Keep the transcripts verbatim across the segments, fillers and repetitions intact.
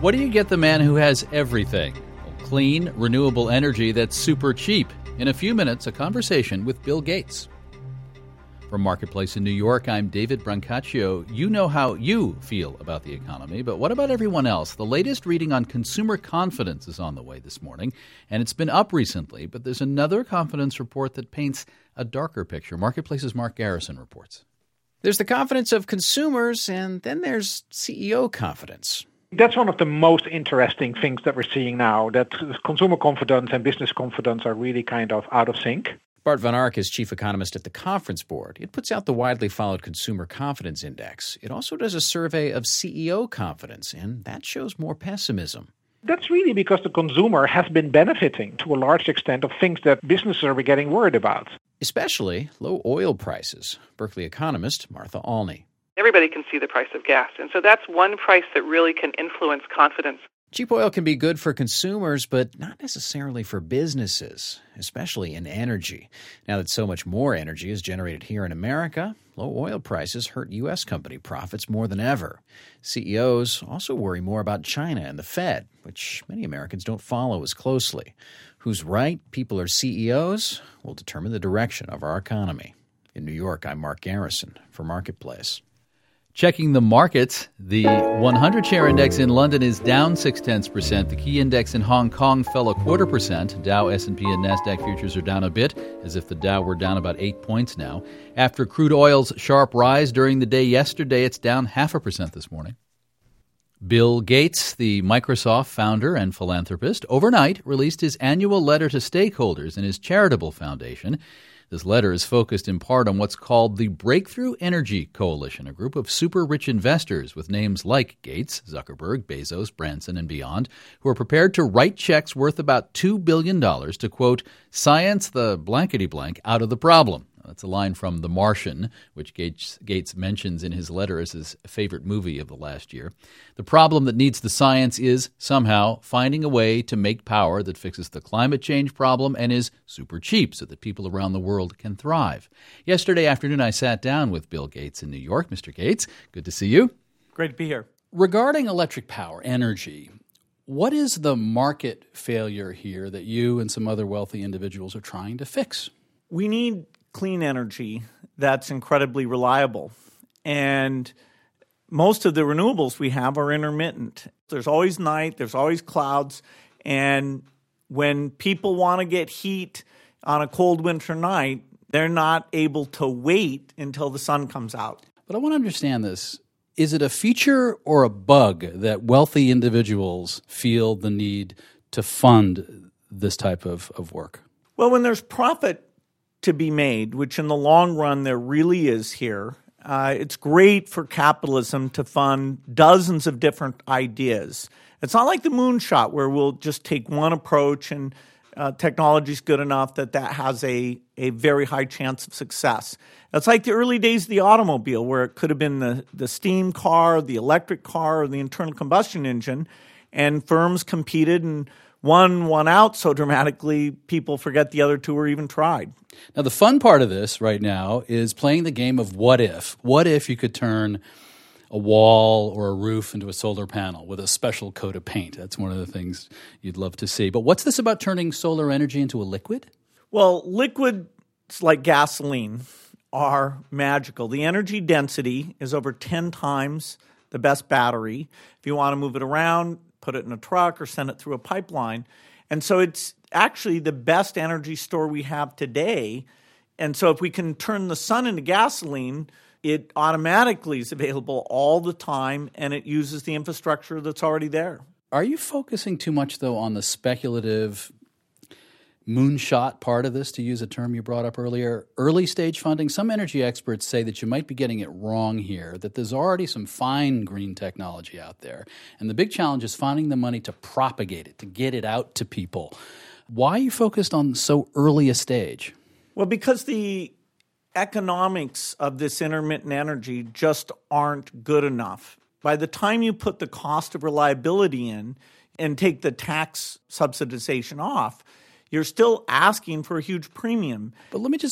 What do you get the man who has everything? Well, clean, renewable energy that's super cheap. In a few minutes, a conversation with Bill Gates. From Marketplace in New York, I'm David Brancaccio. You know how you feel about the economy, but what about everyone else? The latest reading on consumer confidence is on the way this morning, and it's been up recently, but there's another confidence report that paints a darker picture. Marketplace's Mark Garrison reports. There's the confidence of consumers, and then there's C E O confidence. That's one of the most interesting things that we're seeing now, that consumer confidence and business confidence are really kind of out of sync. Bart van Ark is chief economist at the Conference Board. It puts out the widely followed Consumer Confidence Index. It also does a survey of C E O confidence, and that shows more pessimism. That's really because the consumer has been benefiting to a large extent of things that businesses are getting worried about. Especially low oil prices. Berkeley economist Martha Alney. Everybody can see the price of gas, and so that's one price that really can influence confidence. Cheap oil can be good for consumers, but not necessarily for businesses, especially in energy. Now that so much more energy is generated here in America, low oil prices hurt U S company profits more than ever. C E Os also worry more about China and the Fed, which many Americans don't follow as closely. Who's right, people or C E Os, will determine the direction of our economy. In New York, I'm Mark Garrison for Marketplace. Checking the markets, the one hundred share index in London is down six-tenths percent. The key index in Hong Kong fell a quarter percent. Dow, S and P, and NASDAQ futures are down a bit, as if the Dow were down about eight points now. After crude oil's sharp rise during the day yesterday, it's down half a percent this morning. Bill Gates, the Microsoft founder and philanthropist, overnight released his annual letter to stakeholders in his charitable foundation. This letter is focused in part on what's called the Breakthrough Energy Coalition, a group of super-rich investors with names like Gates, Zuckerberg, Bezos, Branson, and beyond, who are prepared to write checks worth about two billion dollars to, quote, science the blankety-blank out of the problem. That's a line from The Martian, which Gates, Gates mentions in his letter as his favorite movie of the last year. The problem that needs the science is, somehow, finding a way to make power that fixes the climate change problem and is super cheap so that people around the world can thrive. Yesterday afternoon, I sat down with Bill Gates in New York. Mister Gates, good to see you. Great to be here. Regarding electric power, energy, what is the market failure here that you and some other wealthy individuals are trying to fix? We need clean energy that's incredibly reliable. And most of the renewables we have are intermittent. There's always night, there's always clouds, and when people want to get heat on a cold winter night, they're not able to wait until the sun comes out. But I want to understand this. Is it a feature or a bug that wealthy individuals feel the need to fund this type of, of work? Well, when there's profit to be made, which in the long run there really is here, uh, it's great for capitalism to fund dozens of different ideas. It's not like the moonshot where we'll just take one approach and uh, technology's good enough that that has a, a very high chance of success. It's like the early days of the automobile where it could have been the, the steam car, the electric car, or the internal combustion engine, and firms competed and one won out so dramatically people forget the other two were even tried. Now, the fun part of this right now is playing the game of what if. What if you could turn a wall or a roof into a solar panel with a special coat of paint? That's one of the things you'd love to see. But what's this about turning solar energy into a liquid? Well, liquids like gasoline are magical. The energy density is over ten times the best battery. If you want to move it around, put it in a truck or send it through a pipeline. And so it's actually the best energy store we have today. And so if we can turn the sun into gasoline, it automatically is available all the time and it uses the infrastructure that's already there. Are you focusing too much, though, on the speculative moonshot part of this, to use a term you brought up earlier? Early stage funding, some energy experts say that you might be getting it wrong here, that there's already some fine green technology out there. And the big challenge is finding the money to propagate it, to get it out to people. Why are you focused on so early a stage? Well, because the economics of this intermittent energy just aren't good enough. By the time you put the cost of reliability in and take the tax subsidization off, you're still asking for a huge premium. But let me just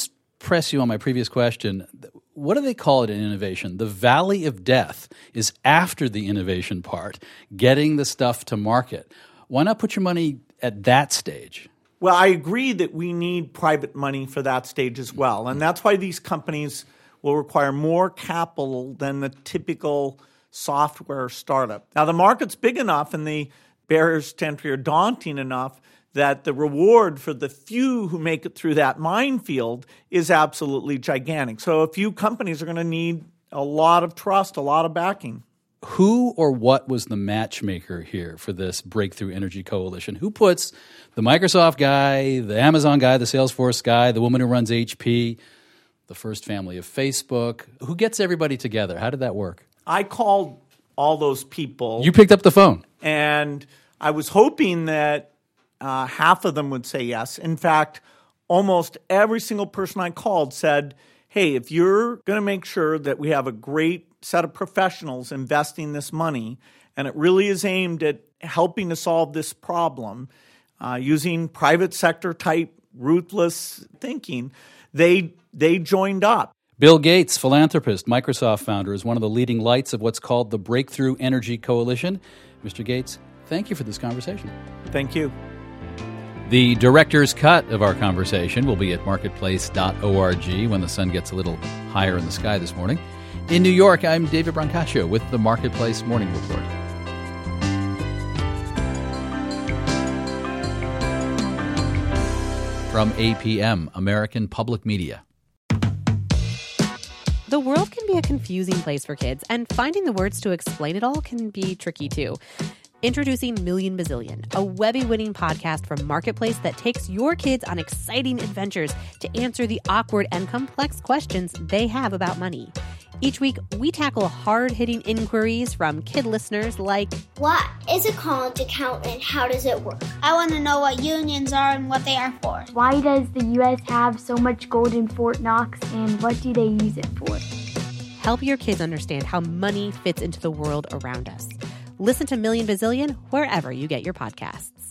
press you on my previous question. What do they call it in innovation? The valley of death is after the innovation part, getting the stuff to market. Why not put your money at that stage? Well, I agree that we need private money for that stage as well. And that's why these companies will require more capital than the typical software startup. Now, the market's big enough and the barriers to entry are daunting enough that the reward for the few who make it through that minefield is absolutely gigantic. So a few companies are going to need a lot of trust, a lot of backing. Who or what was the matchmaker here for this Breakthrough Energy Coalition? Who puts the Microsoft guy, the Amazon guy, the Salesforce guy, the woman who runs H P, the first family of Facebook? Who gets everybody together? How did that work? I called all those people. You picked up the phone. And I was hoping that uh, half of them would say yes. In fact, almost every single person I called said, hey, if you're going to make sure that we have a great set of professionals investing this money, and it really is aimed at helping to solve this problem uh, using private sector type ruthless thinking, they they joined up. Bill Gates, philanthropist, Microsoft founder, is one of the leading lights of what's called the Breakthrough Energy Coalition. Mister Gates, thank you for this conversation. Thank you. The director's cut of our conversation will be at marketplace dot org when the sun gets a little higher in the sky this morning. In New York, I'm David Brancaccio with the Marketplace Morning Report. From A P M, American Public Media. The world can be a confusing place for kids, and finding the words to explain it all can be tricky too. Introducing Million Bazillion, a Webby-winning podcast from Marketplace that takes your kids on exciting adventures to answer the awkward and complex questions they have about money. Each week, we tackle hard-hitting inquiries from kid listeners like, what is a college account and how does it work? I want to know what unions are and what they are for. Why does the U S have so much gold in Fort Knox and what do they use it for? Help your kids understand how money fits into the world around us. Listen to Million Bazillion wherever you get your podcasts.